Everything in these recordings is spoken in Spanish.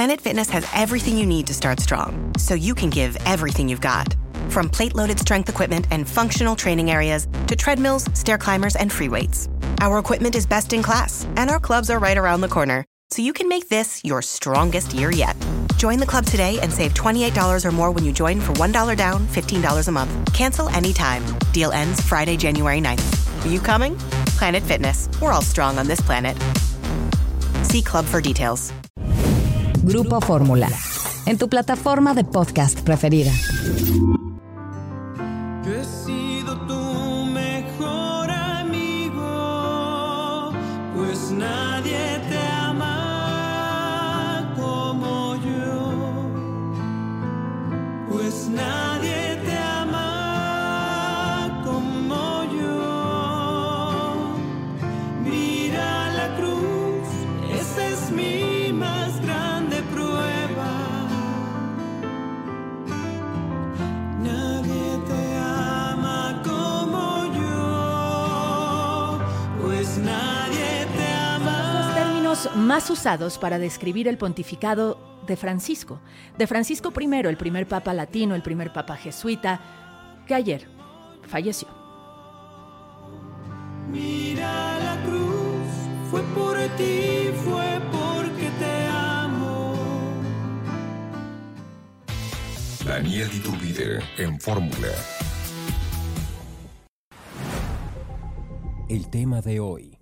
Planet Fitness has everything you need to start strong, so you can give everything you've got. From plate-loaded strength equipment and functional training areas to treadmills, stair climbers, and free weights. Our equipment is best in class, and our clubs are right around the corner, so you can make this your strongest year yet. Join the club today and save $28 or more when you join for $1 down, $15 a month. Cancel anytime. Deal ends Friday, January 9th. Are you coming? Planet Fitness. We're all strong on this planet. See Club for details. Grupo Fórmula, en tu plataforma de podcast preferida. Yo he sido tu mejor amigo, pues nadie te ama como yo, pues nadie te ama como yo. Mira la cruz, esa es mi más grande prueba. Nadie te ama como yo, pues nadie te ama. Los términos más usados para describir el pontificado de Francisco I, el primer papa latino, el primer papa jesuita, que ayer falleció. Mira la cruz, fue por ti, fue porque te amo. Daniel Iturbide en Fórmula. El tema de hoy.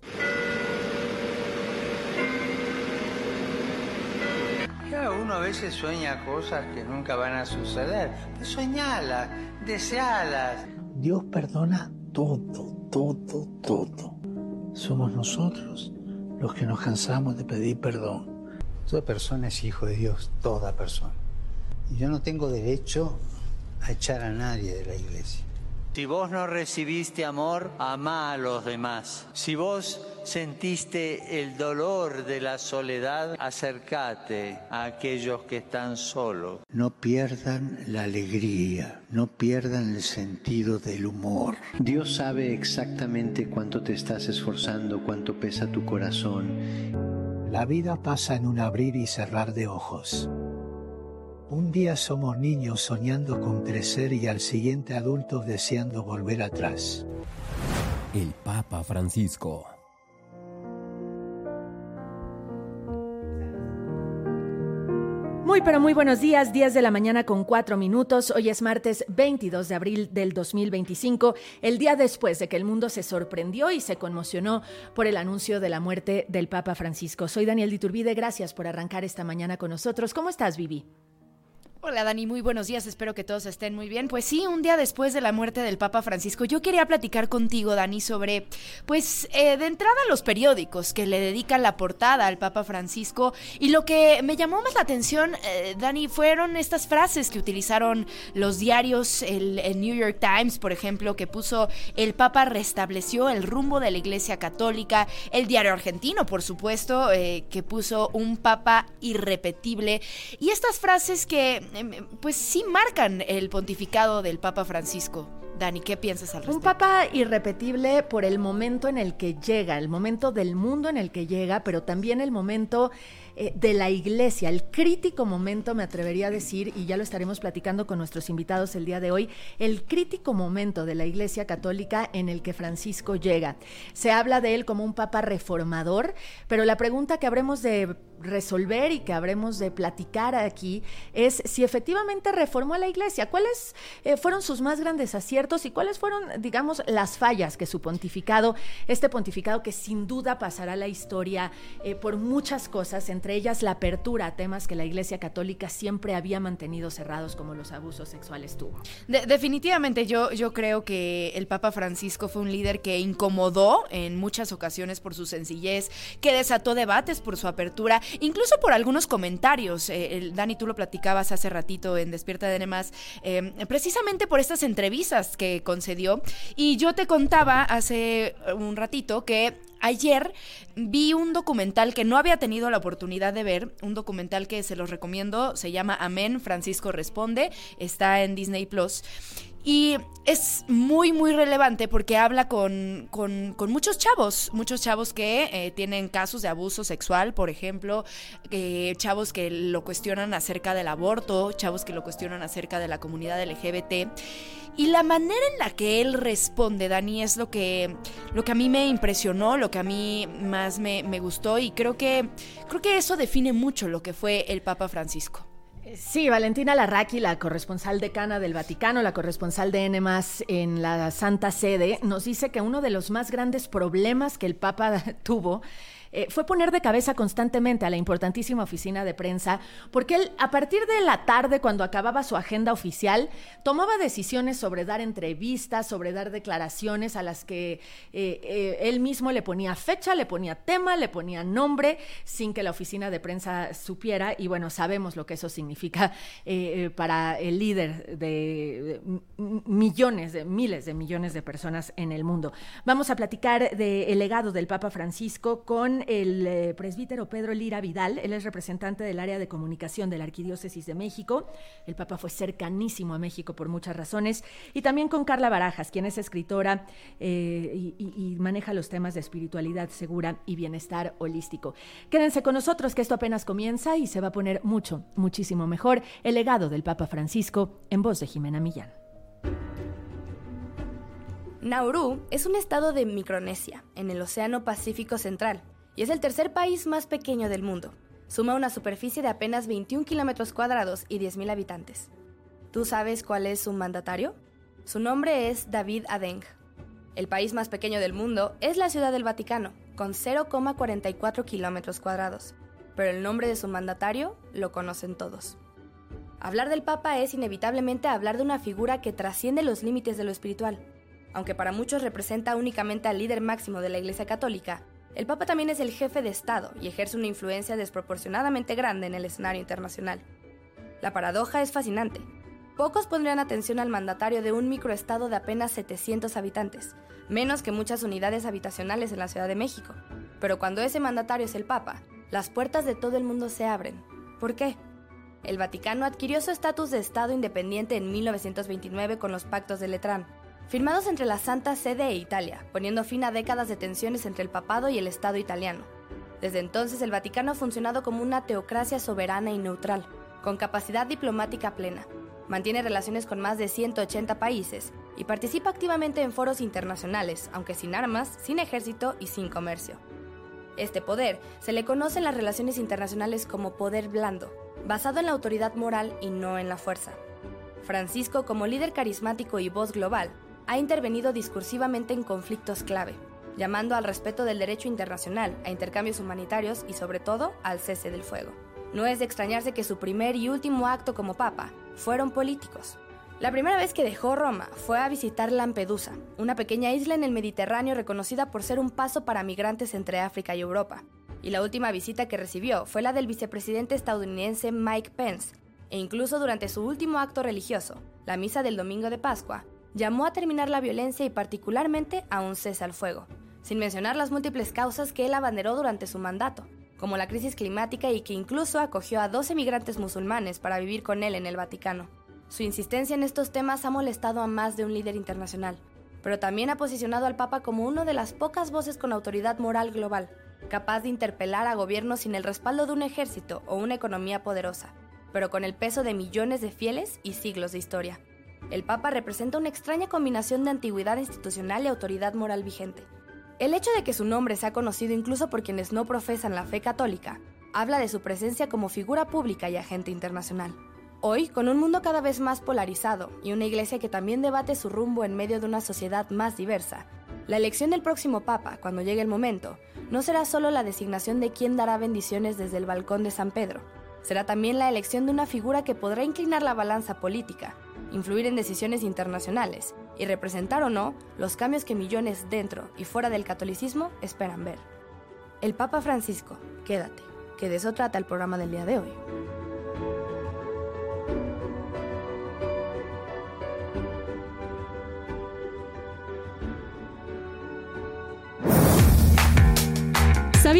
Uno a veces sueña cosas que nunca van a suceder. Soñalas, desealas. Dios perdona todo, todo, todo. Somos nosotros los que nos cansamos de pedir perdón. Toda persona es hijo de Dios, toda persona. Y yo no tengo derecho a echar a nadie de la iglesia. Si vos no recibiste amor, amá a los demás. Si vos sentiste el dolor de la soledad, acércate a aquellos que están solos. No pierdan la alegría, no pierdan el sentido del humor. Dios sabe exactamente cuánto te estás esforzando, cuánto pesa tu corazón. La vida pasa en un abrir y cerrar de ojos. Un día somos niños soñando con crecer y al siguiente adultos deseando volver atrás. El Papa Francisco. Muy pero muy buenos días, 10 de la mañana con 4 minutos. Hoy es martes 22 de abril del 2025, el día después de que el mundo se sorprendió y se conmocionó por el anuncio de la muerte del Papa Francisco. Soy Daniel Iturbide, gracias por arrancar esta mañana con nosotros. ¿Cómo estás, Vivi? Hola Dani, muy buenos días, espero que todos estén muy bien. Pues sí, un día después de la muerte del Papa Francisco, yo quería platicar contigo, Dani, sobre, de entrada los periódicos que le dedican la portada al Papa Francisco, y lo que me llamó más la atención, Dani, fueron estas frases que utilizaron los diarios, el New York Times, por ejemplo, que puso: el Papa restableció el rumbo de la Iglesia Católica, el diario argentino, por supuesto, que puso un Papa irrepetible, y estas frases que pues sí marcan el pontificado del Papa Francisco. Dani, ¿qué piensas al respecto? Un papa irrepetible por el momento en el que llega, el momento del mundo en el que llega, pero también el momento de la iglesia, el crítico momento, me atrevería a decir, y ya lo estaremos platicando con nuestros invitados el día de hoy, el crítico momento de la Iglesia Católica en el que Francisco llega. Se habla de él como un papa reformador, pero la pregunta que habremos de resolver y que habremos de platicar aquí es si efectivamente reformó a la iglesia, cuáles fueron sus más grandes aciertos y cuáles fueron, digamos, las fallas que su pontificado, este pontificado que sin duda pasará a la historia por muchas cosas, entre ellas la apertura a temas que la Iglesia Católica siempre había mantenido cerrados, como los abusos sexuales tuvo. Definitivamente yo creo que el Papa Francisco fue un líder que incomodó en muchas ocasiones por su sencillez, que desató debates por su apertura, incluso por algunos comentarios. Dani, tú lo platicabas hace ratito en Despierta de Más, precisamente por estas entrevistas que concedió, y yo te contaba hace un ratito que ayer vi un documental que no había tenido la oportunidad de ver, un documental que se los recomiendo, se llama Amén, Francisco Responde, está en Disney Plus, Y es muy, muy relevante porque habla con muchos chavos que tienen casos de abuso sexual, por ejemplo, chavos que lo cuestionan acerca del aborto, chavos que lo cuestionan acerca de la comunidad LGBT. Y la manera en la que él responde, Dani, es lo que a mí me impresionó, lo que a mí más me gustó, y creo que eso define mucho lo que fue el Papa Francisco. Sí, Valentina Larraqui, la corresponsal decana del Vaticano, la corresponsal de N+ en la Santa Sede, nos dice que uno de los más grandes problemas que el Papa tuvo fue poner de cabeza constantemente a la importantísima oficina de prensa, porque él, a partir de la tarde, cuando acababa su agenda oficial, tomaba decisiones sobre dar entrevistas, sobre dar declaraciones a las que él mismo le ponía fecha, le ponía tema, le ponía nombre, sin que la oficina de prensa supiera. Y bueno, sabemos lo que eso significa para el líder de miles de millones de personas en el mundo. Vamos a platicar del legado del Papa Francisco con el presbítero Pedro Lira Vidal. Él es representante del área de comunicación de la Arquidiócesis de México. El Papa fue cercanísimo a México por muchas razones. Y también con Carla Barajas, quien es escritora y maneja los temas de espiritualidad segura y bienestar holístico. Quédense con nosotros, que esto apenas comienza y se va a poner muchísimo mejor. El legado del Papa Francisco, en voz de Jimena Millán. Nauru es un estado de Micronesia, en el Océano Pacífico Central, y es el tercer país más pequeño del mundo. Suma una superficie de apenas 21 kilómetros cuadrados y 10,000 habitantes. ¿Tú sabes cuál es su mandatario? Su nombre es David Adeng. El país más pequeño del mundo es la Ciudad del Vaticano, con 0,44 kilómetros cuadrados. Pero el nombre de su mandatario lo conocen todos. Hablar del Papa es inevitablemente hablar de una figura que trasciende los límites de lo espiritual. Aunque para muchos representa únicamente al líder máximo de la Iglesia Católica, el Papa también es el jefe de Estado y ejerce una influencia desproporcionadamente grande en el escenario internacional. La paradoja es fascinante. Pocos pondrían atención al mandatario de un microestado de apenas 700 habitantes, menos que muchas unidades habitacionales en la Ciudad de México. Pero cuando ese mandatario es el Papa, las puertas de todo el mundo se abren. ¿Por qué? El Vaticano adquirió su estatus de Estado independiente en 1929 con los Pactos de Letrán, firmados entre la Santa Sede e Italia, poniendo fin a décadas de tensiones entre el papado y el Estado italiano. Desde entonces, el Vaticano ha funcionado como una teocracia soberana y neutral, con capacidad diplomática plena. Mantiene relaciones con más de 180 países y participa activamente en foros internacionales, aunque sin armas, sin ejército y sin comercio. Este poder se le conoce en las relaciones internacionales como poder blando, basado en la autoridad moral y no en la fuerza. Francisco, como líder carismático y voz global, ha intervenido discursivamente en conflictos clave, llamando al respeto del derecho internacional, a intercambios humanitarios y sobre todo al cese del fuego. No es de extrañarse que su primer y último acto como papa fueron políticos. La primera vez que dejó Roma fue a visitar Lampedusa, una pequeña isla en el Mediterráneo reconocida por ser un paso para migrantes entre África y Europa. Y la última visita que recibió fue la del vicepresidente estadounidense Mike Pence, e incluso durante su último acto religioso, la misa del domingo de Pascua, llamó a terminar la violencia y particularmente a un cese al fuego, sin mencionar las múltiples causas que él abanderó durante su mandato, como la crisis climática y que incluso acogió a 12 migrantes musulmanes para vivir con él en el Vaticano. Su insistencia en estos temas ha molestado a más de un líder internacional, pero también ha posicionado al Papa como una de las pocas voces con autoridad moral global, capaz de interpelar a gobiernos sin el respaldo de un ejército o una economía poderosa, pero con el peso de millones de fieles y siglos de historia. El Papa representa una extraña combinación de antigüedad institucional y autoridad moral vigente. El hecho de que su nombre sea conocido incluso por quienes no profesan la fe católica, habla de su presencia como figura pública y agente internacional. Hoy, con un mundo cada vez más polarizado y una iglesia que también debate su rumbo en medio de una sociedad más diversa, la elección del próximo Papa, cuando llegue el momento, no será solo la designación de quién dará bendiciones desde el balcón de San Pedro, será también la elección de una figura que podrá inclinar la balanza política, influir en decisiones internacionales y representar o no los cambios que millones dentro y fuera del catolicismo esperan ver. El Papa Francisco, quédate, que de eso trata el programa del día de hoy.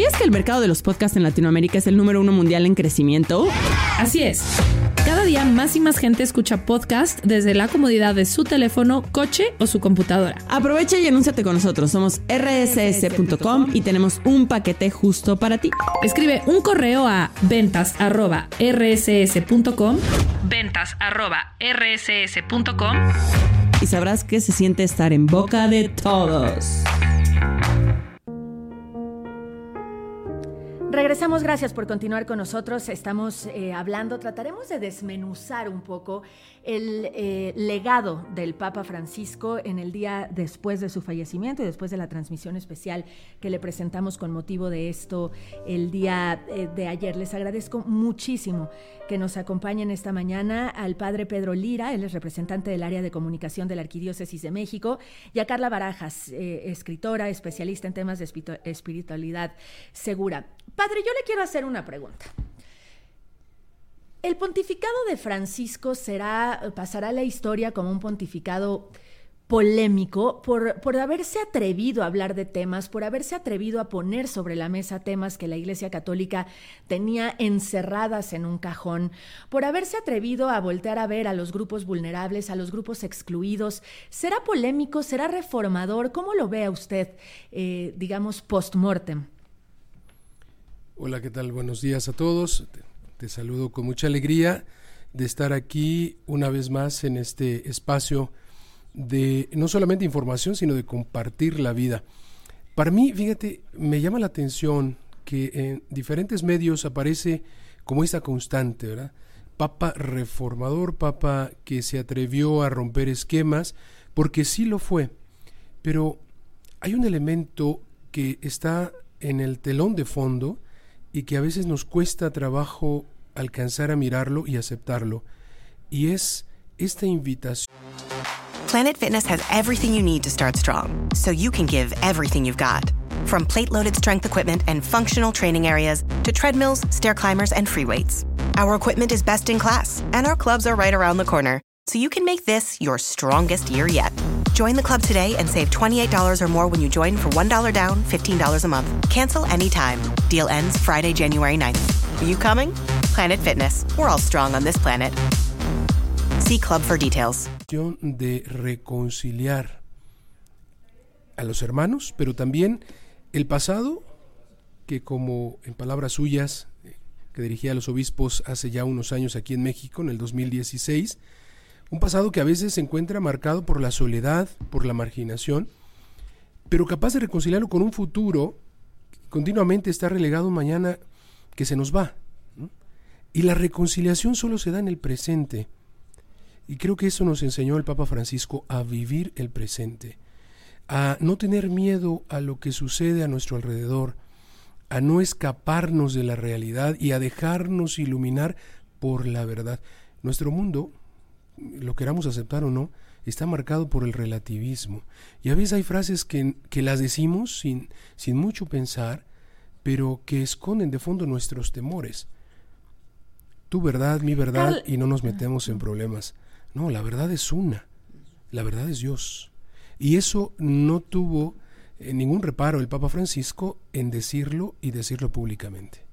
¿Sabías que el mercado de los podcasts en Latinoamérica es el número 1 mundial en crecimiento? Así es. Cada día más y más gente escucha podcast desde la comodidad de su teléfono, coche o su computadora. Aprovecha y anúnciate con nosotros. Somos rss.com y tenemos un paquete justo para ti. Escribe un correo a ventas@rss.com y sabrás que se siente estar en boca de todos. Regresamos, gracias por continuar con nosotros. Estamos trataremos de desmenuzar un poco el legado del Papa Francisco en el día después de su fallecimiento y después de la transmisión especial que le presentamos con motivo de esto el día de ayer. Les agradezco muchísimo que nos acompañen esta mañana al padre Pedro Lira, él es representante del área de comunicación de la Arquidiócesis de México, y a Carla Barajas, escritora, especialista en temas de espiritualidad segura. Padre, yo le quiero hacer una pregunta. ¿El pontificado de Francisco pasará a la historia como un pontificado polémico por haberse atrevido a hablar de temas, por haberse atrevido a poner sobre la mesa temas que la Iglesia Católica tenía encerradas en un cajón, por haberse atrevido a voltear a ver a los grupos vulnerables, a los grupos excluidos? ¿Será polémico? ¿Será reformador? ¿Cómo lo ve a usted, post-mortem? Hola, ¿qué tal? Buenos días a todos. Te saludo con mucha alegría de estar aquí una vez más en este espacio de no solamente información, sino de compartir la vida. Para mí, fíjate, me llama la atención que en diferentes medios aparece como esta constante, ¿verdad? Papa reformador, papa que se atrevió a romper esquemas, porque sí lo fue. Pero hay un elemento que está en el telón de fondo y que a veces nos cuesta trabajo alcanzar a mirarlo y aceptarlo, y es esta invitación. Planet Fitness has everything you need to start strong, so you can give everything you've got. From plate-loaded strength equipment and functional training areas to treadmills, stair climbers, and free weights. Our equipment is best in class, and our clubs are right around the corner, so you can make this your strongest year yet. Join the club today and save $28 or more when you join for $1 down, $15 a month. Cancel anytime. Deal ends Friday, January 9th. Are you coming? Planet Fitness. We're all strong on this planet. See Club for details. De reconciliar a los hermanos, pero también el pasado, que como en palabras suyas, que dirigía a los obispos hace ya unos años aquí en México, en el 2016, un pasado que a veces se encuentra marcado por la soledad, por la marginación, pero capaz de reconciliarlo con un futuro que continuamente está relegado mañana que se nos va, ¿no? Y la reconciliación solo se da en el presente. Y creo que eso nos enseñó el Papa Francisco, a vivir el presente, a no tener miedo a lo que sucede a nuestro alrededor, a no escaparnos de la realidad y a dejarnos iluminar por la verdad. Nuestro mundo, lo queramos aceptar o no, está marcado por el relativismo. Y a veces hay frases que las decimos sin mucho pensar, pero que esconden de fondo nuestros temores. Tu verdad, mi verdad, y no nos metemos en problemas. No, la verdad es una. La verdad es Dios. Y eso no tuvo ningún reparo el Papa Francisco en decirlo y decirlo públicamente.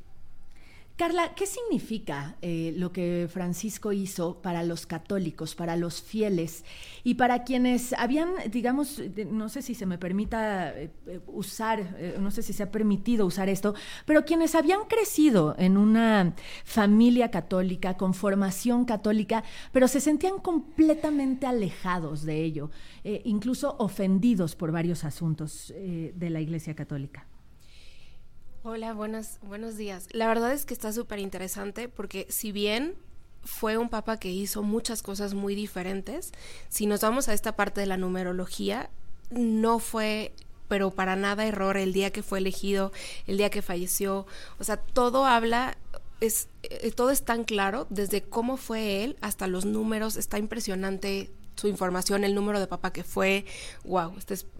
Carla, ¿qué significa lo que Francisco hizo para los católicos, para los fieles y para quienes habían, no sé si se me permita usar, no sé si se ha permitido usar esto, pero quienes habían crecido en una familia católica, con formación católica, pero se sentían completamente alejados de ello, incluso ofendidos por varios asuntos de la Iglesia Católica? Hola, buenos días. La verdad es que está súper interesante porque si bien fue un papa que hizo muchas cosas muy diferentes, si nos vamos a esta parte de la numerología, no fue, pero para nada error el día que fue elegido, el día que falleció. O sea, todo todo es tan claro, desde cómo fue él hasta los números. Está impresionante su información, el número de papa que fue. Wow.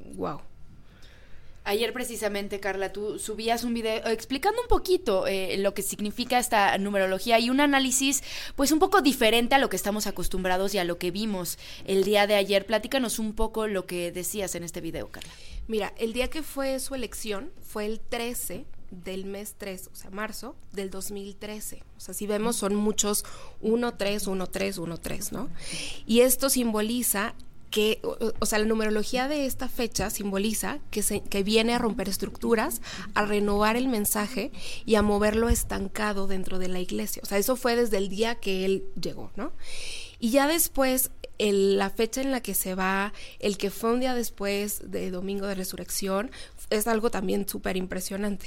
Ayer precisamente, Carla, tú subías un video explicando un poquito lo que significa esta numerología y un análisis pues un poco diferente a lo que estamos acostumbrados y a lo que vimos el día de ayer. Platícanos un poco lo que decías en este video, Carla. Mira, el día que fue su elección fue el 13 del mes 3, o sea, marzo del 2013. O sea, si vemos son muchos 1-3, 1-3, 1-3, ¿no? Y esto simboliza que, o sea, la numerología de esta fecha simboliza que viene a romper estructuras, a renovar el mensaje y a moverlo estancado dentro de la iglesia. O sea, eso fue desde el día que él llegó, ¿no? Y ya después, la fecha en la que se va, el que fue un día después de Domingo de Resurrección, es algo también súper impresionante.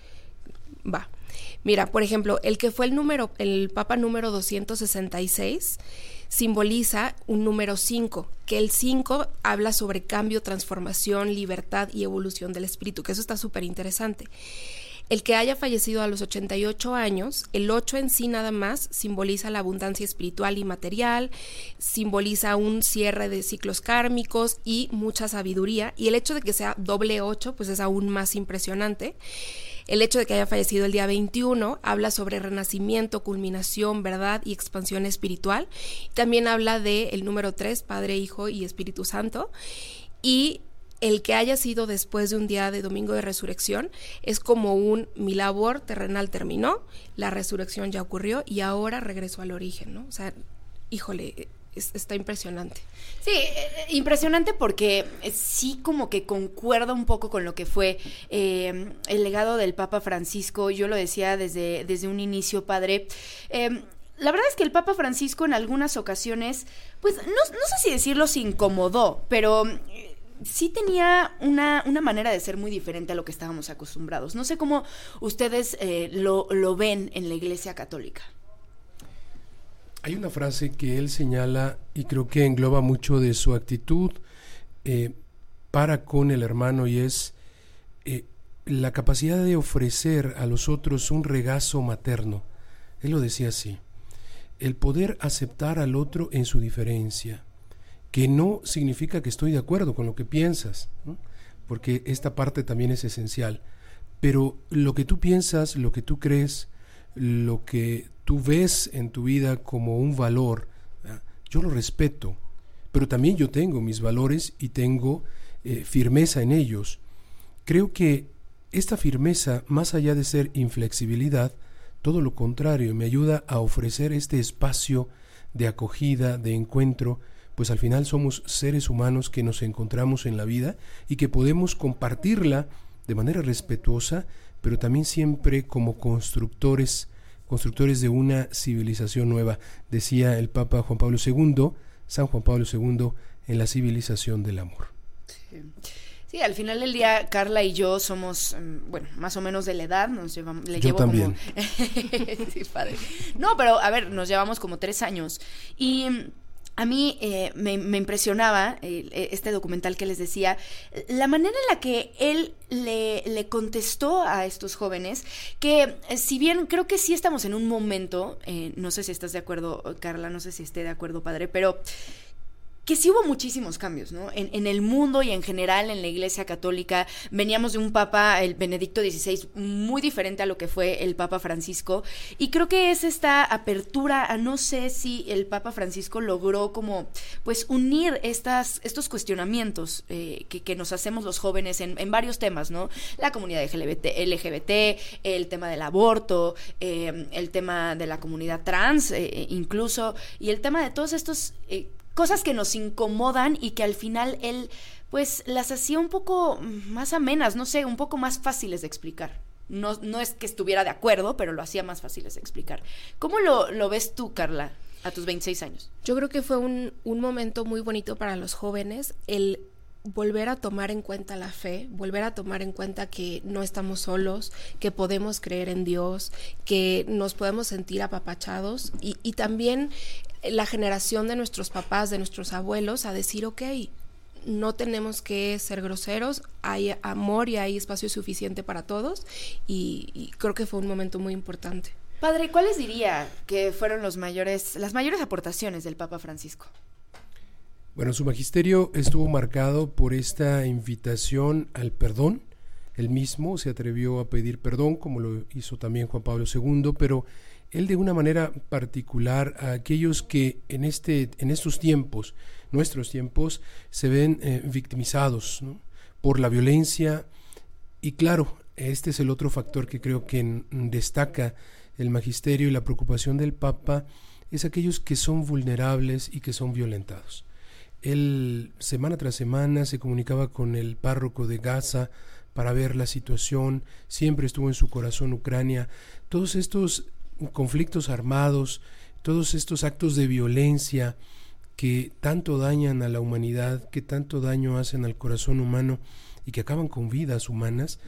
Va. Mira, por ejemplo, el que fue el Papa número 266, simboliza un número 5, que el 5 habla sobre cambio, transformación, libertad y evolución del espíritu, que eso está súper interesante. El que haya fallecido a los 88 años, el 8 en sí nada más simboliza la abundancia espiritual y material, simboliza un cierre de ciclos kármicos y mucha sabiduría, y el hecho de que sea doble 8 pues es aún más impresionante. El hecho de que haya fallecido el día 21 habla sobre renacimiento, culminación, verdad y expansión espiritual. También habla del número 3, Padre, Hijo y Espíritu Santo. Y el que haya sido después de un día de Domingo de Resurrección es como mi labor terrenal terminó, la resurrección ya ocurrió y ahora regreso al origen, ¿no? O sea, híjole, está impresionante. Sí, impresionante porque sí como que concuerda un poco con lo que fue el legado del Papa Francisco. Yo lo decía desde un inicio, padre. La verdad es que el Papa Francisco en algunas ocasiones, pues no sé si decirlo se incomodó, pero sí tenía una manera de ser muy diferente a lo que estábamos acostumbrados. No sé cómo ustedes lo ven en la Iglesia Católica. Hay una frase que él señala y creo que engloba mucho de su actitud para con el hermano, y es la capacidad de ofrecer a los otros un regazo materno. Él lo decía así: el poder aceptar al otro en su diferencia, que no significa que estoy de acuerdo con lo que piensas, ¿no? Porque esta parte también es esencial, pero lo que tú piensas, lo que tú crees, lo que tú ves en tu vida como un valor, yo lo respeto, pero también yo tengo mis valores y tengo firmeza en ellos. Creo que esta firmeza, más allá de ser inflexibilidad, todo lo contrario, me ayuda a ofrecer este espacio de acogida, de encuentro, pues al final somos seres humanos que nos encontramos en la vida y que podemos compartirla de manera respetuosa, pero también siempre como constructores de una civilización nueva. Decía el Papa Juan Pablo II, San Juan Pablo II, en la civilización del amor. Sí, al final del día, Carla y yo somos, bueno, más o menos de la edad, Yo también. Sí, padre. No, pero a ver, nos llevamos como 3 años. Y a mí me impresionaba este documental que les decía, la manera en la que él le contestó a estos jóvenes, que si bien creo que sí estamos en un momento, no sé si estás de acuerdo, Carla, no sé si esté de acuerdo, padre, pero que sí hubo muchísimos cambios, ¿no? En el mundo y en general en la Iglesia Católica. Veníamos de un Papa, el Benedicto XVI, muy diferente a lo que fue el Papa Francisco, y creo que es esta apertura a, no sé si el Papa Francisco logró como, pues, unir estos cuestionamientos que nos hacemos los jóvenes en varios temas, ¿no? La comunidad LGBT, el tema del aborto, el tema de la comunidad trans, incluso, y el tema de todos estos cosas que nos incomodan y que al final él pues las hacía un poco más amenas, no sé, un poco más fáciles de explicar. No es que estuviera de acuerdo, pero lo hacía más fáciles de explicar. ¿Cómo lo ves tú, Carla, a tus 26 años? Yo creo que fue un momento muy bonito para los jóvenes, el volver a tomar en cuenta la fe, volver a tomar en cuenta que no estamos solos, que podemos creer en Dios, que nos podemos sentir apapachados, y también la generación de nuestros papás, de nuestros abuelos, a decir, ok, no tenemos que ser groseros, hay amor y hay espacio suficiente para todos, y creo que fue un momento muy importante. Padre, ¿cuáles diría que fueron las mayores aportaciones del Papa Francisco? Bueno, su magisterio estuvo marcado por esta invitación al perdón. Él mismo se atrevió a pedir perdón, como lo hizo también Juan Pablo II, pero él de una manera particular a aquellos que en estos tiempos, nuestros tiempos, se ven victimizados, ¿no?, por la violencia. Y claro, este es el otro factor que creo que destaca el magisterio y la preocupación del Papa, es aquellos que son vulnerables y que son violentados. Él semana tras semana se comunicaba con el párroco de Gaza para ver la situación, siempre estuvo en su corazón Ucrania. Todos estos conflictos armados, todos estos actos de violencia que tanto dañan a la humanidad, que tanto daño hacen al corazón humano y que acaban con vidas humanas,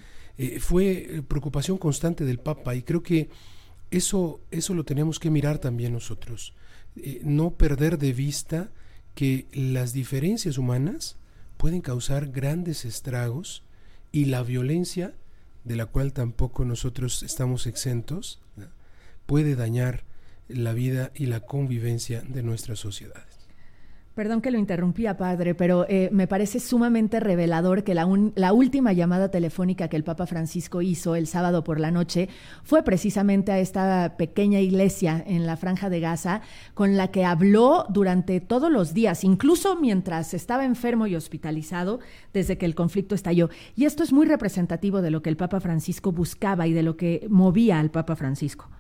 fue preocupación constante del Papa, y creo que eso lo tenemos que mirar también nosotros, no perder de vista que las diferencias humanas pueden causar grandes estragos, y la violencia, de la cual tampoco nosotros estamos exentos, ¿no?, puede dañar la vida y la convivencia de nuestras sociedades. Perdón que lo interrumpía, padre, pero me parece sumamente revelador que la última llamada telefónica que el Papa Francisco hizo el sábado por la noche fue precisamente a esta pequeña iglesia en la Franja de Gaza, con la que habló durante todos los días, incluso mientras estaba enfermo y hospitalizado desde que el conflicto estalló. Y esto es muy representativo de lo que el Papa Francisco buscaba y de lo que movía al Papa Francisco.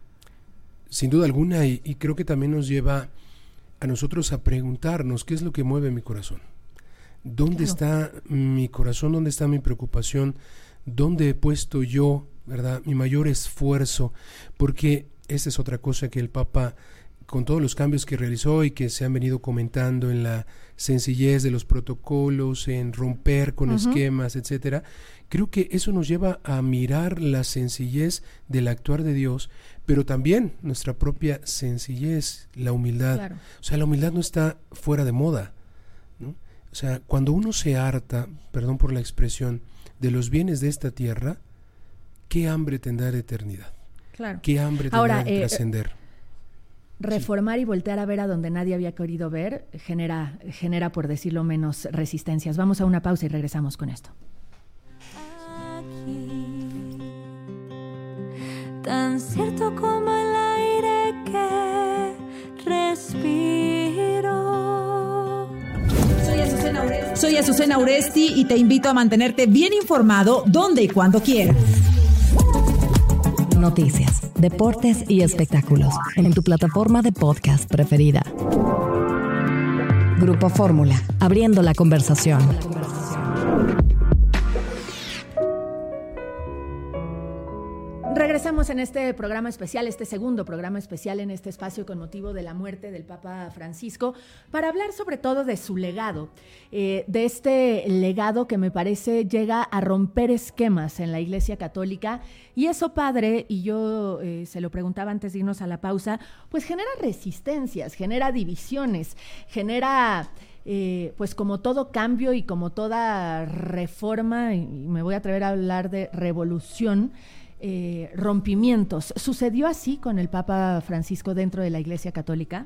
Sin duda alguna, y creo que también nos lleva a nosotros a preguntarnos qué es lo que mueve mi corazón. ¿Dónde está mi corazón? ¿Dónde está mi preocupación? ¿Dónde he puesto yo, verdad, mi mayor esfuerzo? Porque esta es otra cosa que el Papa, con todos los cambios que realizó y que se han venido comentando en la sencillez de los protocolos, en romper con esquemas, etcétera, creo que eso nos lleva a mirar la sencillez del actuar de Dios, pero también nuestra propia sencillez, la humildad. Claro. O sea, la humildad no está fuera de moda, ¿no? O sea, cuando uno se harta, perdón por la expresión, de los bienes de esta tierra, ¿qué hambre tendrá de eternidad? Claro. ¿Qué hambre tendrá de trascender? Reformar y voltear a ver a donde nadie había querido ver genera, por decirlo menos, resistencias. Vamos a una pausa y regresamos con esto. Tan cierto como el aire que respiro. Soy Azucena Uresti y te invito a mantenerte bien informado donde y cuando quieras. Noticias, deportes y espectáculos en tu plataforma de podcast preferida. Grupo Fórmula, abriendo la conversación. Regresamos en este programa especial, este segundo programa especial en este espacio con motivo de la muerte del Papa Francisco, para hablar sobre todo de su legado, de este legado que me parece llega a romper esquemas en la Iglesia Católica. Y eso, padre, y yo se lo preguntaba antes de irnos a la pausa, pues genera resistencias, genera divisiones, genera... pues como todo cambio y como toda reforma, y me voy a atrever a hablar de revolución, rompimientos. ¿Sucedió así con el Papa Francisco dentro de la Iglesia Católica?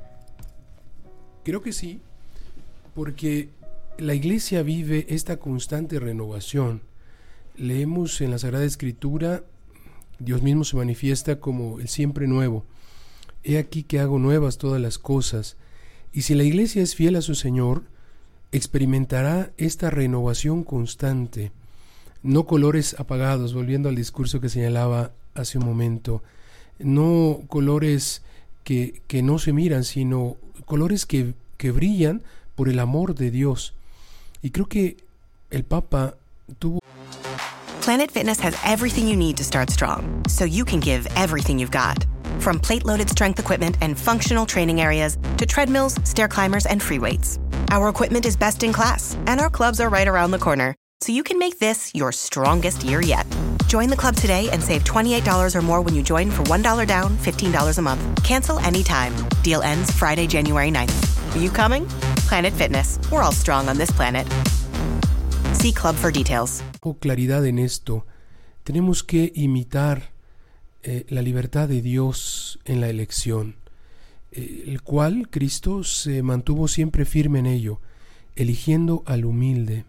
Creo que sí, porque la Iglesia vive esta constante renovación. Leemos en la Sagrada Escritura, Dios mismo se manifiesta como el siempre nuevo. He aquí que hago nuevas todas las cosas. Y si la Iglesia es fiel a su Señor, experimentará esta renovación constante. No colores apagados, volviendo al discurso que señalaba hace un momento, no colores que no se miran, sino colores que brillan por el amor de Dios. Y creo que el Papa tuvo... Planet Fitness has everything you need to start strong, so you can give everything you've got. From plate-loaded strength equipment and functional training areas to treadmills, stair climbers, and free weights. Our equipment is best in class, and our clubs are right around the corner, so you can make this your strongest year yet. Join the club today and save $28 or more when you join for $1 down, $15 a month. Cancel anytime. Deal ends Friday, January 9th. Are you coming? Planet Fitness. We're all strong on this planet. See Club for details. Claridad en esto. Tenemos que imitar la libertad de Dios en la elección, el cual Cristo se mantuvo siempre firme en ello, eligiendo al humilde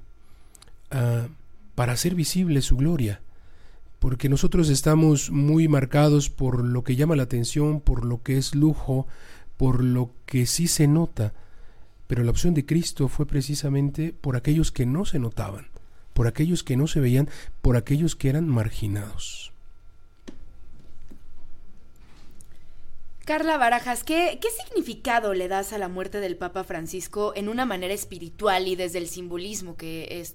para hacer visible su gloria, porque nosotros estamos muy marcados por lo que llama la atención, por lo que es lujo, por lo que sí se nota, pero la opción de Cristo fue precisamente por aquellos que no se notaban, por aquellos que no se veían, por aquellos que eran marginados. Carla Barajas, ¿qué significado le das a la muerte del Papa Francisco en una manera espiritual y desde el simbolismo que es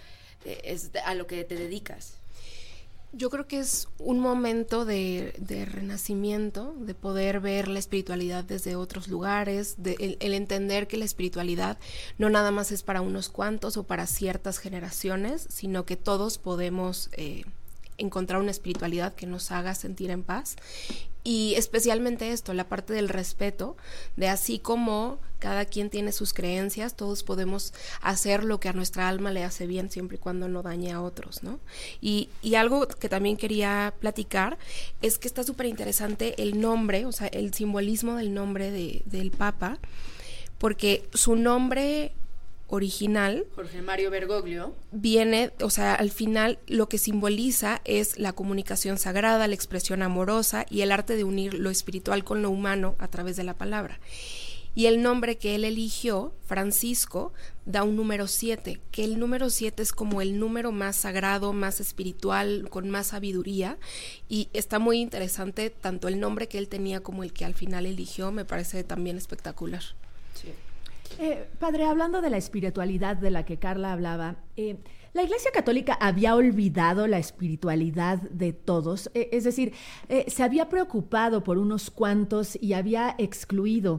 a lo que te dedicas? Yo creo que es un momento de renacimiento, de poder ver la espiritualidad desde otros lugares, el entender que la espiritualidad no nada más es para unos cuantos o para ciertas generaciones, sino que todos podemos encontrar una espiritualidad que nos haga sentir en paz. Y especialmente esto, la parte del respeto, de así como cada quien tiene sus creencias, todos podemos hacer lo que a nuestra alma le hace bien siempre y cuando no dañe a otros, ¿no? Y algo que también quería platicar es que está súper interesante el nombre, o sea, el simbolismo del nombre del Papa, porque su nombre original, Jorge Mario Bergoglio, viene, o sea, al final lo que simboliza es la comunicación sagrada, la expresión amorosa y el arte de unir lo espiritual con lo humano a través de la palabra. Y el nombre que él eligió, Francisco, da un número 7, que el número 7 es como el número más sagrado, más espiritual, con más sabiduría, y está muy interesante tanto el nombre que él tenía como el que al final eligió, me parece también espectacular. Sí. Padre, hablando de la espiritualidad de la que Carla hablaba, la Iglesia Católica había olvidado la espiritualidad de todos, es decir, se había preocupado por unos cuantos y había excluido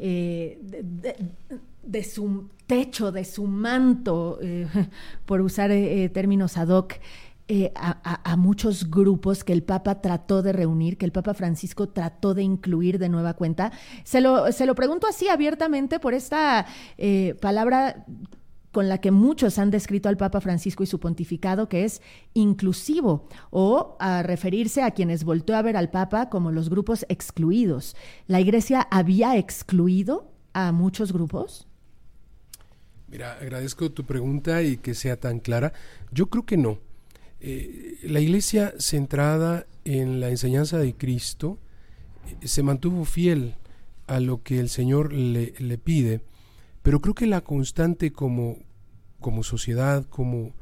de su techo, de su manto, por usar términos ad hoc, a muchos grupos que el Papa trató de reunir, que el Papa Francisco trató de incluir de nueva cuenta. Se lo pregunto así abiertamente por esta palabra con la que muchos han descrito al Papa Francisco y su pontificado, que es inclusivo, o a referirse a quienes volteó a ver al Papa como los grupos excluidos. ¿La Iglesia había excluido a muchos grupos? Mira, agradezco tu pregunta y que sea tan clara. Yo creo que no. La Iglesia, centrada en la enseñanza de Cristo, se mantuvo fiel a lo que el Señor le pide, pero creo que la constante como sociedad, como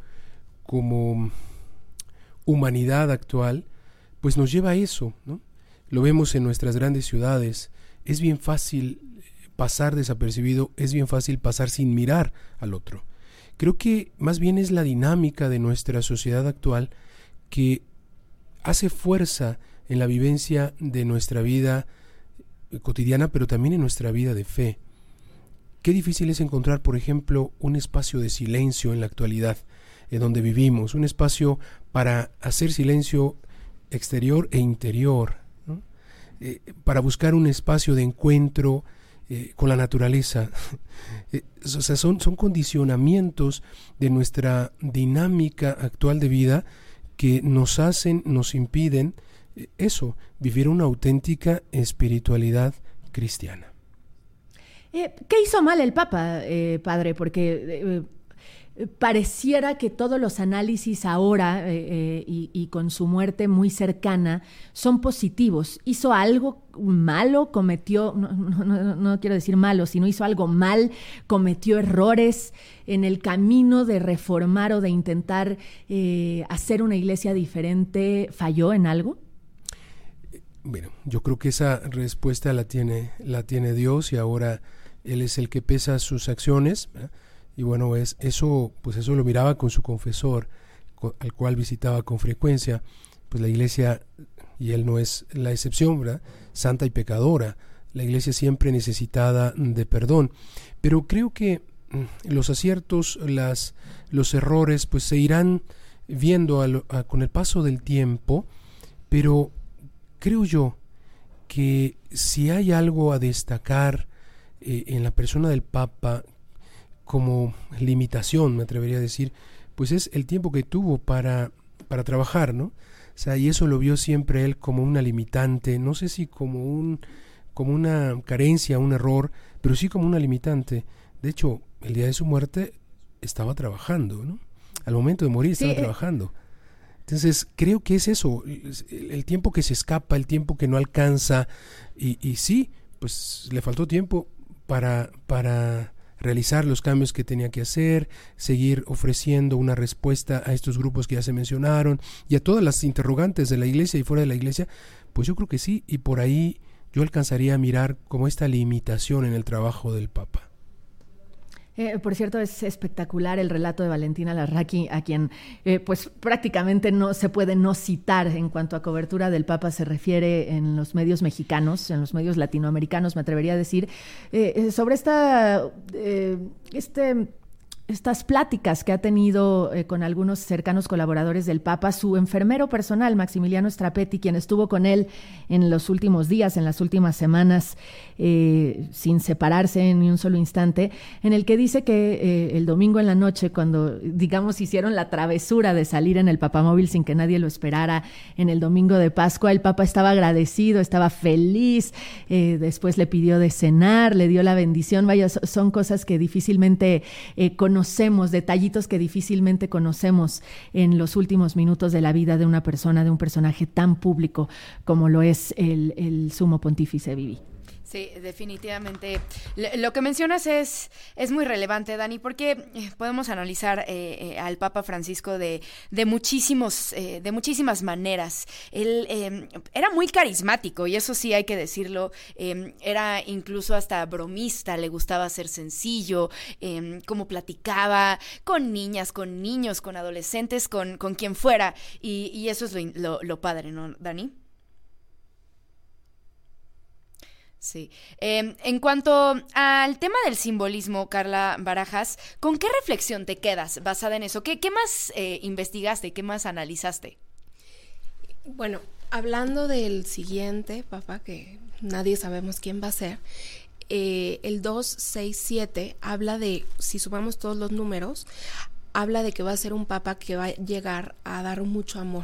humanidad actual, pues nos lleva a eso, ¿no? Lo vemos en nuestras grandes ciudades. Es bien fácil pasar desapercibido, es bien fácil pasar sin mirar al otro. Creo que más bien es la dinámica de nuestra sociedad actual que hace fuerza en la vivencia de nuestra vida cotidiana, pero también en nuestra vida de fe. Qué difícil es encontrar, por ejemplo, un espacio de silencio en la actualidad en donde vivimos, un espacio para hacer silencio exterior e interior, ¿no? Para buscar un espacio de encuentro con la naturaleza. O sea, son condicionamientos de nuestra dinámica actual de vida que nos impiden vivir una auténtica espiritualidad cristiana. ¿Qué hizo mal el Papa, padre? Porque pareciera que todos los análisis ahora y con su muerte muy cercana son positivos. ¿Hizo algo malo? ¿Cometió, no quiero decir malo, sino hizo algo mal? ¿Cometió errores en el camino de reformar o de intentar hacer una iglesia diferente? ¿Falló en algo? Bueno, yo creo que esa respuesta la tiene Dios, y ahora Él es el que pesa sus acciones, ¿verdad? Y bueno, eso lo miraba con su confesor, al cual visitaba con frecuencia. Pues la Iglesia, y él no es la excepción, ¿verdad?, santa y pecadora. La Iglesia siempre necesitada de perdón. Pero creo que los aciertos, los errores, pues se irán viendo con el paso del tiempo. Pero creo yo que si hay algo a destacar en la persona del Papa como limitación, me atrevería a decir, pues es el tiempo que tuvo para trabajar, ¿no? O sea, y eso lo vio siempre él como una limitante, no sé si como una carencia, un error, pero sí como una limitante. De hecho, el día de su muerte estaba trabajando, ¿no? Al momento de morir estaba trabajando. Entonces, creo que es eso, el tiempo que se escapa, el tiempo que no alcanza, y sí, pues le faltó tiempo para realizar los cambios que tenía que hacer, seguir ofreciendo una respuesta a estos grupos que ya se mencionaron y a todas las interrogantes de la iglesia y fuera de la iglesia, pues yo creo que sí, y por ahí yo alcanzaría a mirar como esta limitación en el trabajo del Papa. Por cierto, es espectacular el relato de Valentina Larraqui, a quien pues prácticamente no se puede no citar en cuanto a cobertura del Papa se refiere en los medios mexicanos, en los medios latinoamericanos, me atrevería a decir, sobre estas pláticas que ha tenido con algunos cercanos colaboradores del Papa, su enfermero personal, Maximiliano Strapetti, quien estuvo con él en los últimos días, en las últimas semanas, sin separarse ni un solo instante, en el que dice que el domingo en la noche, cuando, digamos, hicieron la travesura de salir en el papamóvil sin que nadie lo esperara, en el domingo de Pascua, el Papa estaba agradecido, estaba feliz, después le pidió de cenar, le dio la bendición. Vaya, son cosas que difícilmente conocemos, detallitos que difícilmente conocemos en los últimos minutos de la vida de una persona, de un personaje tan público como lo es el sumo pontífice Vivi. Sí, definitivamente. Lo que mencionas es muy relevante, Dani, porque podemos analizar al Papa Francisco de muchísimas maneras. Él era muy carismático, y eso sí hay que decirlo. Era incluso hasta bromista, le gustaba ser sencillo, como platicaba con niñas, con niños, con adolescentes, con quien fuera. Y eso es lo padre, ¿no, Dani? Sí. En cuanto al tema del simbolismo, Carla Barajas, ¿con qué reflexión te quedas basada en eso? ¿Qué más investigaste? ¿Qué más analizaste? Bueno, hablando del siguiente Papa, que nadie sabemos quién va a ser, el 267 habla de, si sumamos todos los números, habla de que va a ser un Papa que va a llegar a dar mucho amor.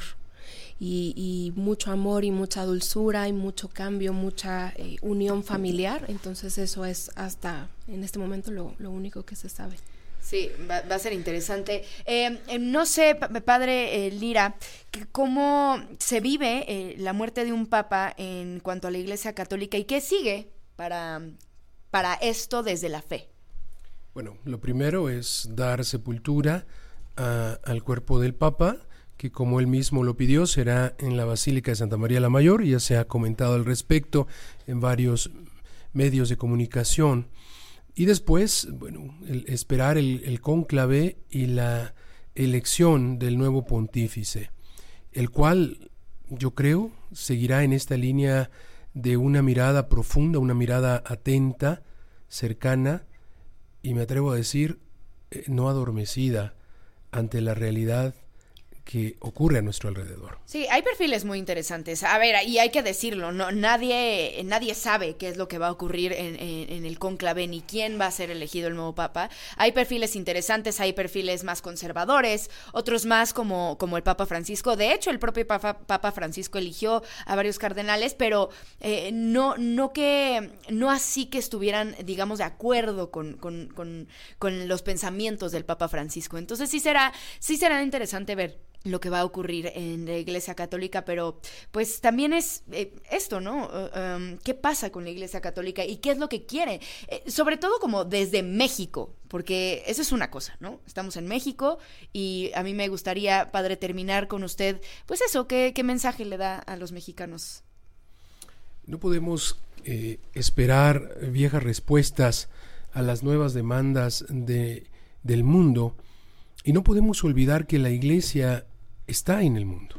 Y mucho amor y mucha dulzura y mucho cambio, mucha unión familiar. Entonces eso es hasta en este momento lo único que se sabe. Sí, va a ser interesante. No sé, padre Lira, ¿cómo se vive la muerte de un papa en cuanto a la Iglesia Católica y qué sigue para esto desde la fe? Bueno, lo primero es dar sepultura al cuerpo del papa, que como él mismo lo pidió, será en la Basílica de Santa María la Mayor. Ya se ha comentado al respecto en varios medios de comunicación. Y después, bueno, esperar el cónclave y la elección del nuevo pontífice, el cual yo creo seguirá en esta línea de una mirada profunda, una mirada atenta, cercana, y me atrevo a decir, no adormecida ante la realidad que ocurre a nuestro alrededor. Sí, hay perfiles muy interesantes. A ver, y hay que decirlo, no, nadie sabe qué es lo que va a ocurrir en el cónclave ni quién va a ser elegido el nuevo papa. Hay perfiles interesantes, hay perfiles más conservadores, otros más como el Papa Francisco. De hecho, el propio Papa Francisco eligió a varios cardenales, pero no así que estuvieran, digamos, de acuerdo con los pensamientos del Papa Francisco. Entonces sí será interesante ver lo que va a ocurrir en la Iglesia Católica, pero pues también es esto, ¿no? ¿Qué pasa con la Iglesia Católica y qué es lo que quiere? Sobre todo como desde México, porque eso es una cosa, ¿no? Estamos en México y a mí me gustaría, padre, terminar con usted, pues eso, ¿qué mensaje le da a los mexicanos? No podemos esperar viejas respuestas a las nuevas demandas del mundo, y no podemos olvidar que la Iglesia está en el mundo.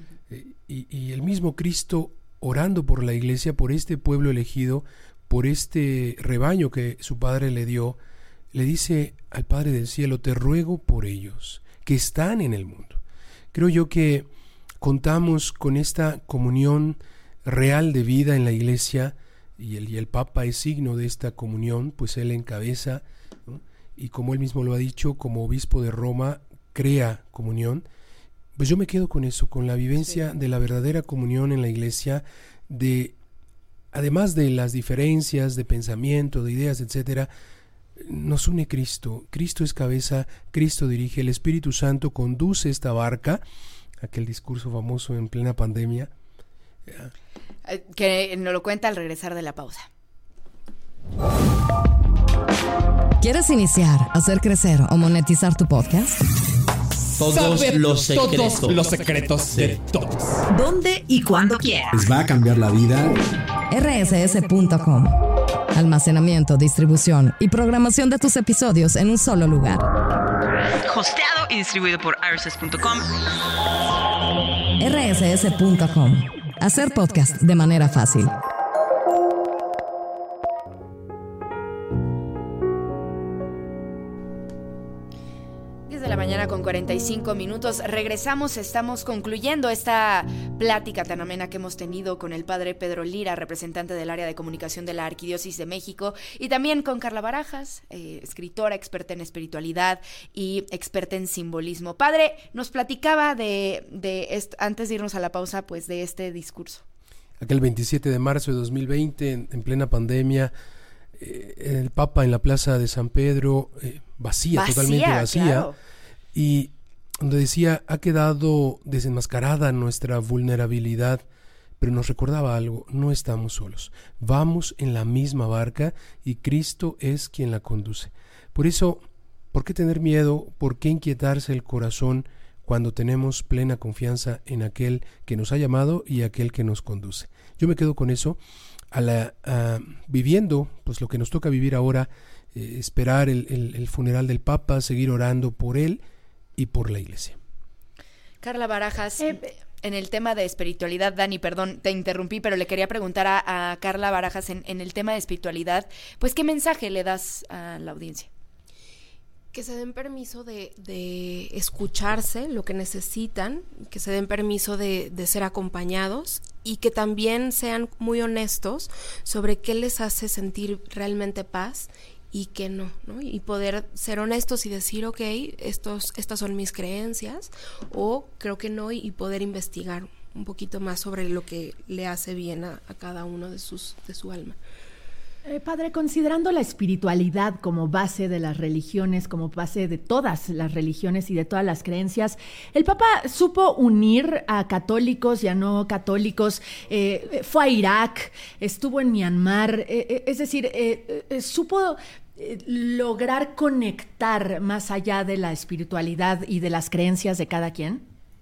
Y el mismo Cristo, orando por la Iglesia, por este pueblo elegido, por este rebaño que su Padre le dio, le dice al Padre del Cielo: te ruego por ellos, que están en el mundo. Creo yo que contamos con esta comunión real de vida en la Iglesia, y el Papa es signo de esta comunión, pues él encabeza, ¿no? Y como él mismo lo ha dicho, como obispo de Roma, crea comunión. Pues yo me quedo con eso, con la vivencia de la verdadera comunión en la Iglesia, además de las diferencias de pensamiento, de ideas, etcétera, nos une Cristo. Cristo es cabeza, Cristo dirige, el Espíritu Santo conduce esta barca, aquel discurso famoso en plena pandemia. Que nos lo cuenta al regresar de la pausa. ¿Quieres iniciar, hacer crecer o monetizar tu podcast? Todos los secretos de todos. ¿Dónde y cuándo quieras? Les va a cambiar la vida. rss.com. Almacenamiento, distribución y programación de tus episodios en un solo lugar. Hosteado y distribuido por rss.com. rss.com. Hacer podcast de manera fácil. 45 minutos. Regresamos, estamos concluyendo esta plática tan amena que hemos tenido con el padre Pedro Lira, representante del área de comunicación de la Arquidiócesis de México, y también con Carla Barajas, escritora, experta en espiritualidad y experta en simbolismo. Padre, nos platicaba antes de irnos a la pausa, pues de este discurso. Aquel 27 de marzo de 2020, en plena pandemia, el Papa en la Plaza de San Pedro, totalmente vacía. Claro. Y donde decía, ha quedado desenmascarada nuestra vulnerabilidad, pero nos recordaba algo, no estamos solos, vamos en la misma barca y Cristo es quien la conduce. Por eso, ¿por qué tener miedo? ¿Por qué inquietarse el corazón cuando tenemos plena confianza en aquel que nos ha llamado y aquel que nos conduce? Yo me quedo con eso, viviendo pues lo que nos toca vivir ahora, esperar el funeral del Papa, seguir orando por él y por la Iglesia. Carla Barajas, en el tema de espiritualidad, Dani, perdón, te interrumpí, pero le quería preguntar a Carla Barajas en el tema de espiritualidad, pues ¿qué mensaje le das a la audiencia? Que se den permiso de escucharse lo que necesitan, que se den permiso de ser acompañados y que también sean muy honestos sobre qué les hace sentir realmente paz y que no, y poder ser honestos y decir, ok, estas son mis creencias, o creo que no, y poder investigar un poquito más sobre lo que le hace bien a cada uno de su alma. Padre, considerando la espiritualidad como base de las religiones, como base de todas las religiones y de todas las creencias, el Papa supo unir a católicos y a no católicos, fue a Irak, estuvo en Myanmar, es decir, supo lograr conectar más allá de la espiritualidad y de las creencias de cada quien.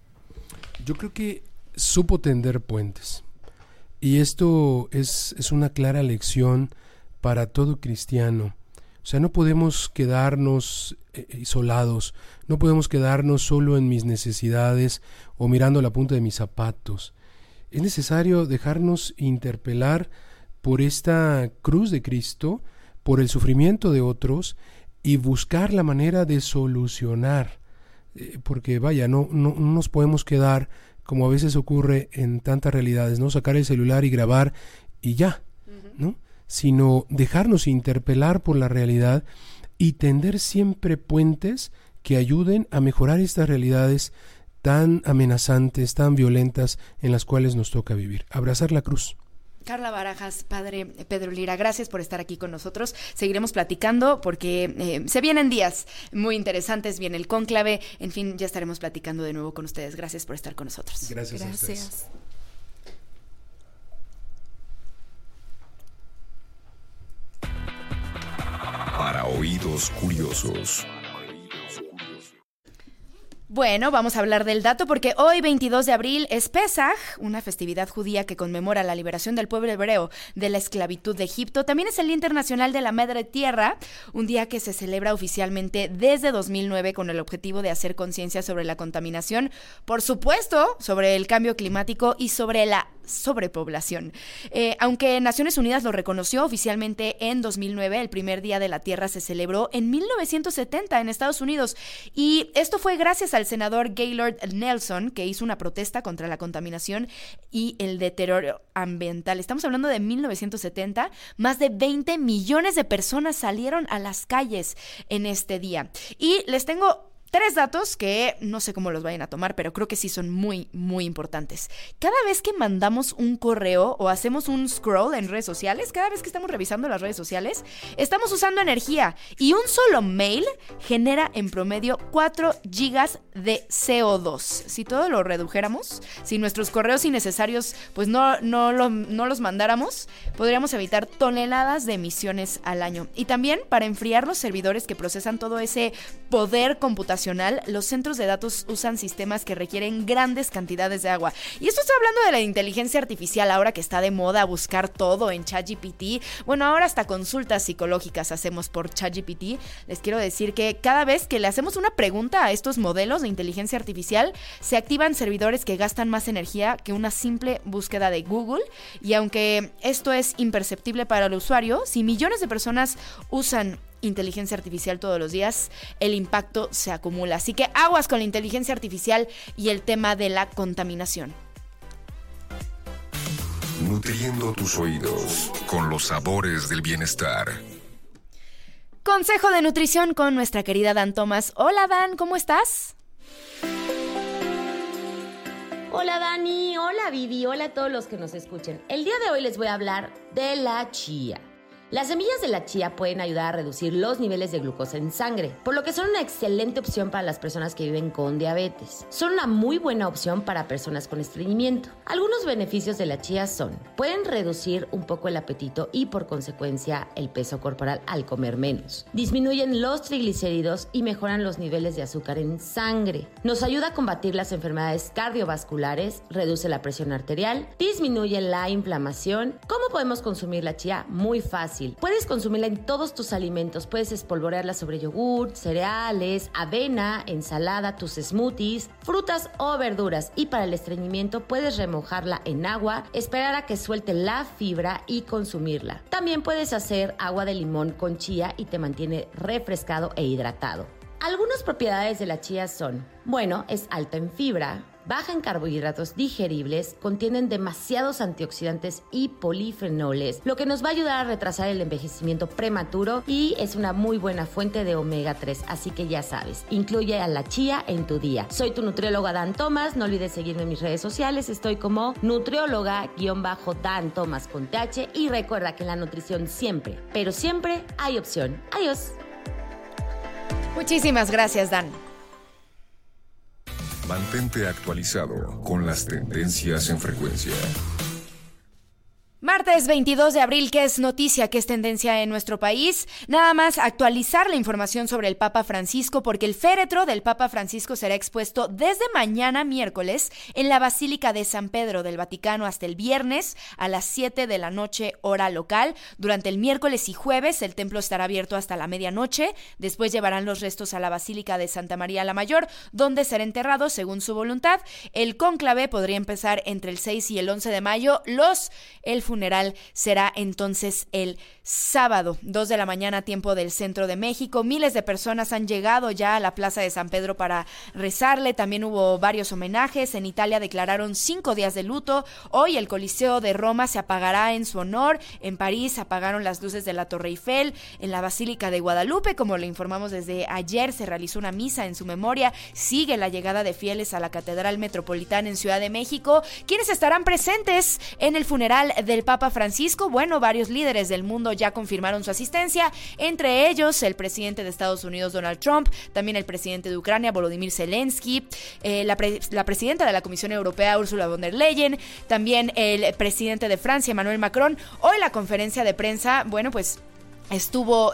Yo creo que supo tender puentes, y esto es una clara lección para todo cristiano. O sea, no podemos quedarnos isolados, no podemos quedarnos solo en mis necesidades o mirando la punta de mis zapatos. Es necesario dejarnos interpelar por esta cruz de Cristo, por el sufrimiento de otros y buscar la manera de solucionar, porque vaya, no nos podemos quedar como a veces ocurre en tantas realidades, ¿no? Sacar el celular y grabar y ya, ¿no? Sino dejarnos interpelar por la realidad y tender siempre puentes que ayuden a mejorar estas realidades tan amenazantes, tan violentas en las cuales nos toca vivir. Abrazar la cruz. Carla Barajas, padre Pedro Lira, gracias por estar aquí con nosotros. Seguiremos platicando porque se vienen días muy interesantes, viene el cónclave, en fin, ya estaremos platicando de nuevo con ustedes. Gracias por estar con nosotros. Gracias. A ustedes. Para oídos curiosos. Bueno, vamos a hablar del dato porque hoy, 22 de abril, es Pesaj, una festividad judía que conmemora la liberación del pueblo hebreo de la esclavitud de Egipto. También es el Día Internacional de la Madre Tierra, un día que se celebra oficialmente desde 2009 con el objetivo de hacer conciencia sobre la contaminación, por supuesto, sobre el cambio climático y sobre la sobrepoblación. Aunque Naciones Unidas lo reconoció oficialmente en 2009, el primer Día de la Tierra se celebró en 1970 en Estados Unidos, y esto fue gracias al senador Gaylord Nelson, que hizo una protesta contra la contaminación y el deterioro ambiental. Estamos hablando de 1970, más de 20 millones de personas salieron a las calles en este día. Y les tengo 3 datos que no sé cómo los vayan a tomar, pero creo que sí son muy, muy importantes. Cada vez que mandamos un correo o hacemos un scroll en redes sociales, cada vez que estamos revisando las redes sociales, estamos usando energía. Y un solo mail genera en promedio 4 gigas de CO2. Si todo lo redujéramos, si nuestros correos innecesarios pues no los mandáramos, podríamos evitar toneladas de emisiones al año. Y también para enfriar los servidores que procesan todo ese poder computacional, los centros de datos usan sistemas que requieren grandes cantidades de agua. Y esto estoy hablando de la inteligencia artificial, ahora que está de moda buscar todo en ChatGPT. Bueno, ahora hasta consultas psicológicas hacemos por ChatGPT. Les quiero decir que cada vez que le hacemos una pregunta a estos modelos de inteligencia artificial, se activan servidores que gastan más energía que una simple búsqueda de Google. Y aunque esto es imperceptible para el usuario, si millones de personas usan inteligencia artificial todos los días, el impacto se acumula. Así que aguas con la inteligencia artificial y el tema de la contaminación. Nutriendo tus oídos con los sabores del bienestar. Consejo de nutrición con nuestra querida Dan Tomás. Hola Dan, ¿cómo estás? Hola Dani, hola Vivi, hola a todos los que nos escuchen. El día de hoy les voy a hablar de la chía. Las semillas de la chía pueden ayudar a reducir los niveles de glucosa en sangre, por lo que son una excelente opción para las personas que viven con diabetes. Son una muy buena opción para personas con estreñimiento. Algunos beneficios de la chía son: pueden reducir un poco el apetito y por consecuencia el peso corporal al comer menos. Disminuyen los triglicéridos y mejoran los niveles de azúcar en sangre. Nos ayuda a combatir las enfermedades cardiovasculares, reduce la presión arterial, disminuye la inflamación. ¿Cómo podemos consumir la chía? Muy fácil. Puedes consumirla en todos tus alimentos. Puedes espolvorearla sobre yogur, cereales, avena, ensalada, tus smoothies, frutas o verduras. Y para el estreñimiento puedes remojarla en agua, esperar a que suelte la fibra y consumirla. También puedes hacer agua de limón con chía y te mantiene refrescado e hidratado. Algunas propiedades de la chía son: bueno, es alta en fibra, baja en carbohidratos digeribles, contienen demasiados antioxidantes y polifenoles, lo que nos va a ayudar a retrasar el envejecimiento prematuro, y es una muy buena fuente de omega 3, así que ya sabes, incluye a la chía en tu día. Soy tu nutrióloga Dan Tomás, no olvides seguirme en mis redes sociales, estoy como nutrióloga-Dan Tomás con TH, y recuerda que en la nutrición siempre, pero siempre hay opción. Adiós. Muchísimas gracias, Dan. Mantente actualizado con las tendencias en frecuencia. Martes 22 de abril, ¿qué es noticia? ¿Qué es tendencia en nuestro país? Nada más actualizar la información sobre el Papa Francisco, porque el féretro del Papa Francisco será expuesto desde mañana miércoles en la Basílica de San Pedro del Vaticano hasta el viernes a las 7 de la noche hora local. Durante el miércoles y jueves el templo estará abierto hasta la medianoche. Después llevarán los restos a la Basílica de Santa María la Mayor, donde será enterrado según su voluntad. El cónclave podría empezar entre el 6 y el 11 de mayo. El funeral será entonces el sábado, 2 de la mañana, tiempo del centro de México. Miles de personas han llegado ya a la Plaza de San Pedro para rezarle. También hubo varios homenajes. En Italia declararon 5 días de luto. Hoy el Coliseo de Roma se apagará en su honor. En París apagaron las luces de la Torre Eiffel. En la Basílica de Guadalupe, como le informamos desde ayer, se realizó una misa en su memoria. Sigue la llegada de fieles a la Catedral Metropolitana en Ciudad de México. ¿Quiénes estarán presentes en el funeral del Papa Francisco? Bueno, varios líderes del mundo ya confirmaron su asistencia, entre ellos el presidente de Estados Unidos, Donald Trump, también el presidente de Ucrania, Volodymyr Zelensky, la presidenta de la Comisión Europea, Ursula von der Leyen, también el presidente de Francia, Emmanuel Macron. Hoy la conferencia de prensa, bueno, pues estuvo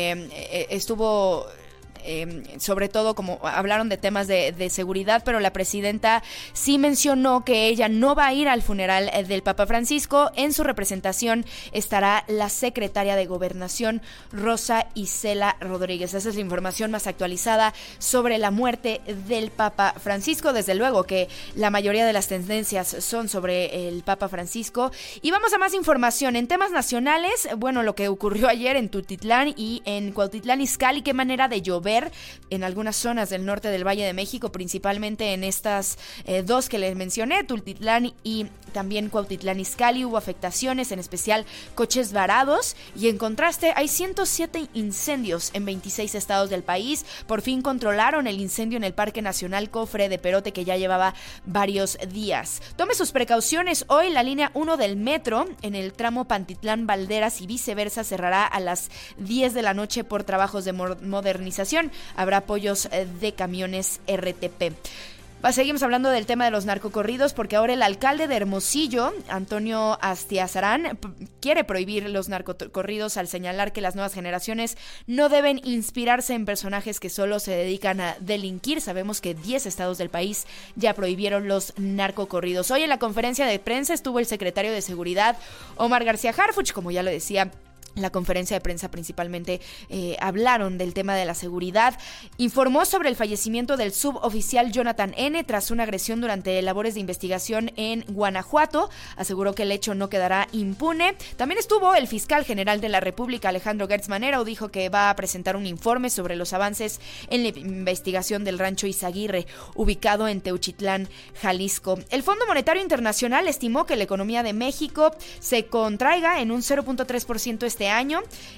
sobre todo como hablaron de temas de seguridad, pero la presidenta sí mencionó que ella no va a ir al funeral del Papa Francisco. En su representación estará la secretaria de Gobernación, Rosa Isela Rodríguez. Esa es la información más actualizada sobre la muerte del Papa Francisco. Desde luego que la mayoría de las tendencias son sobre el Papa Francisco. Y vamos a más información. En temas nacionales, bueno, lo que ocurrió ayer en Tultitlán y en Cuautitlán Izcalli, qué manera de llover llover en algunas zonas del norte del Valle de México, principalmente en estas dos que les mencioné, Tultitlán y también Cuautitlán Izcalli. Hubo afectaciones, en especial coches varados, y en contraste hay 107 incendios en 26 estados del país. Por fin controlaron el incendio en el Parque Nacional Cofre de Perote, que ya llevaba varios días. Tome sus precauciones. Hoy la línea 1 del metro en el tramo Pantitlán-Valderas y viceversa cerrará a las 10 de la noche por trabajos de modernización. Habrá apoyos de camiones RTP. Seguimos hablando del tema de los narcocorridos, porque ahora el alcalde de Hermosillo, Antonio Astiazarán, quiere prohibir los narcocorridos al señalar que las nuevas generaciones no deben inspirarse en personajes que solo se dedican a delinquir. Sabemos que 10 estados del país ya prohibieron los narcocorridos. Hoy en la conferencia de prensa estuvo el secretario de Seguridad, Omar García Harfuch. Como ya lo decía, la conferencia de prensa principalmente hablaron del tema de la seguridad. Informó sobre el fallecimiento del suboficial Jonathan N. tras una agresión durante labores de investigación en Guanajuato. Aseguró que el hecho no quedará impune. También estuvo el fiscal general de la República, Alejandro Gertz Manero. Dijo que va a presentar un informe sobre los avances en la investigación del rancho Izaguirre, ubicado en Teuchitlán, Jalisco. El Fondo Monetario Internacional estimó que la economía de México se contraiga en un 0.3% este año.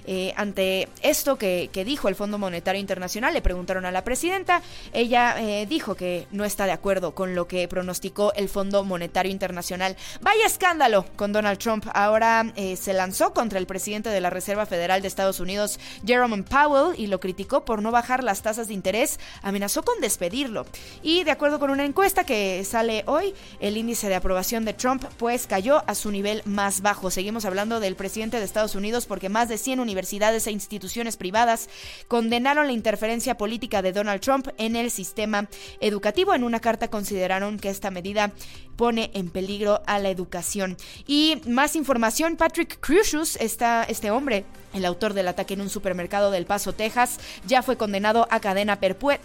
Ante esto que dijo el Fondo Monetario Internacional, le preguntaron a la presidenta. Ella dijo que no está de acuerdo con lo que pronosticó el Fondo Monetario Internacional. Vaya escándalo con Donald Trump. Ahora se lanzó contra el presidente de la Reserva Federal de Estados Unidos, Jerome Powell, y lo criticó por no bajar las tasas de interés. Amenazó con despedirlo. Y de acuerdo con una encuesta que sale hoy, el índice de aprobación de Trump pues cayó a su nivel más bajo. Seguimos hablando del presidente de Estados Unidos porque más de 100 universidades e instituciones privadas condenaron la interferencia política de Donald Trump en el sistema educativo. En una carta consideraron que esta medida pone en peligro a la educación. Y más información: Patrick Crusius, este hombre, el autor del ataque en un supermercado del Paso, Texas, ya fue condenado a cadena perpetua.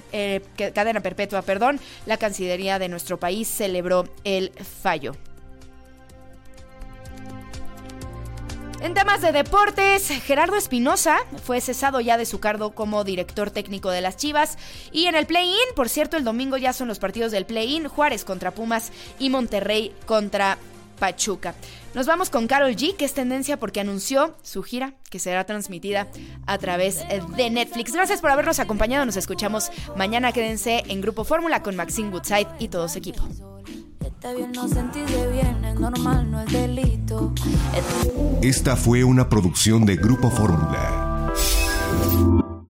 La Cancillería de nuestro país celebró el fallo. En temas de deportes, Gerardo Espinoza fue cesado ya de su cargo como director técnico de las Chivas. Y en el play-in, por cierto, el domingo ya son los partidos del play-in: Juárez contra Pumas y Monterrey contra Pachuca. Nos vamos con Karol G, que es tendencia porque anunció su gira, que será transmitida a través de Netflix. Gracias por habernos acompañado. Nos escuchamos mañana. Quédense en Grupo Fórmula con Maxine Woodside y todo su equipo. Está bien no sentirse bien, es normal, no es delito. Esta fue una producción de Grupo Fórmula.